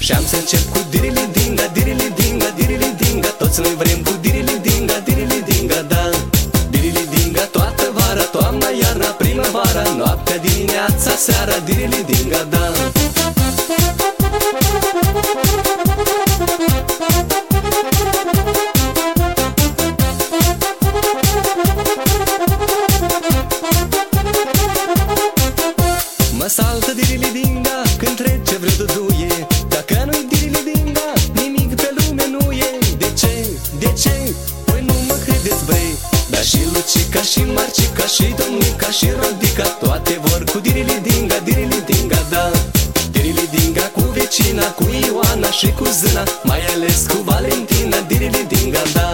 Și am să încep cu dirili-dinga, dirili-dinga, dirili-dinga. Toți noi vrem cu dirili-dinga, dirili-dinga, da. Dirili-dinga toată vara, toamna, iarna, primăvara, noaptea, dimineața, seara, dirili-dinga, da. Mă saltă dirili-dinga când trece vreo duduie. Dacă nu-i dirili-dinga, nimic pe lume nu e. De ce? De ce? Păi nu mă credeți, băi. Dar și Lucica, și Marcica, și Domnica, și Rodica, toate vor cu dirili-dinga, dirili-dinga, da. Dirili-dinga cu vecina, cu Ioana și cu Zâna, mai ales cu Valentina, dirili-dinga, da.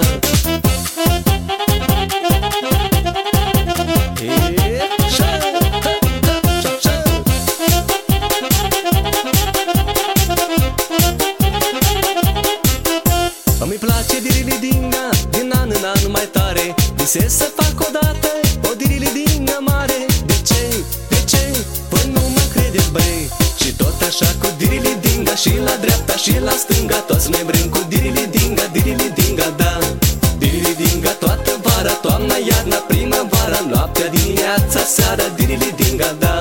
Îmi place dirili-dinga, din an în an mai tare. Visez să fac odată o dirili-dinga mare. De ce? De ce? Păi nu mă credeți, băi. Și tot așa cu dirili-dinga, și la dreapta și la stânga, toți noi vrem cu dirili-dinga, dirili-dinga, da. Dirili-dinga toată vara, toamna, iarna, primăvara, noaptea, dimineața, seara, dirili-dinga, da.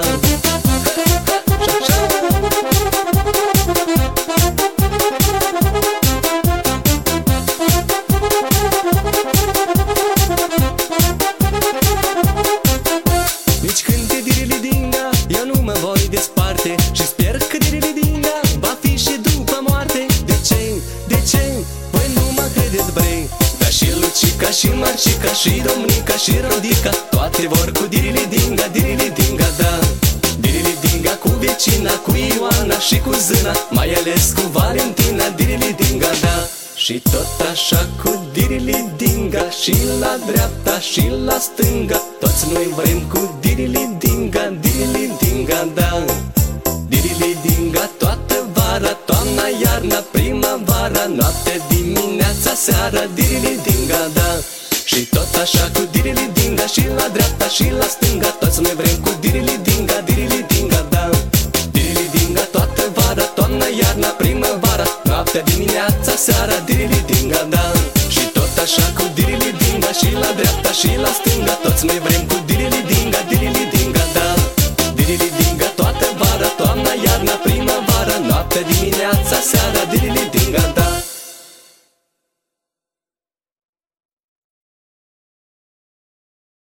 Nici când e dirili-dinga, eu nu mă voi desparte. Și sper că dirili-dinga va fi și după moarte. De ce? De ce? Păi nu mă credeți, băi. Dar și Lucica, și Marcica, și Domnica, și Rodica, toate vor cu dirili-dinga, dirili-dinga, da. Dirili-dinga cu vecina, cu Ioana și cu Zâna, mai ales cu Valentina, dirili-dinga, da. Și tot așa cu dirili-dinga, și la dreapta și la stânga, toți noi vrem cu dirili-dinga, dirili-dinga, da. Dirili-dinga toată vara, toamna, iarna, primăvara, noaptea, dimineața, seara, dirili-dinga, da. Și tot așa cu dirili-dinga, și la dreapta și la stânga, toți noi vrem cu dirili-dinga, dirili-dinga, da. Dirili-dinga toată vara, toamna, iarna, primăvara, noaptea, dimineața, seara, dirili-dinga, da. Și tot așa cu dirili-dinga, și la dreapta și la stânga, toți noi vrem cu dirili-dinga, dirili-dinga, da. Dirili-dinga toată vara, toamna, iarna, primăvara, noaptea, dimineața, seara, dirili-dinga.